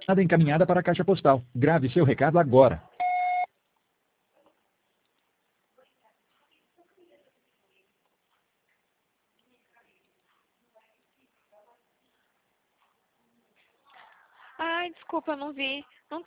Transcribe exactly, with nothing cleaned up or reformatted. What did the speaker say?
Nada encaminhada para a caixa postal. Grave seu recado agora. Ai, desculpa, eu não vi. Não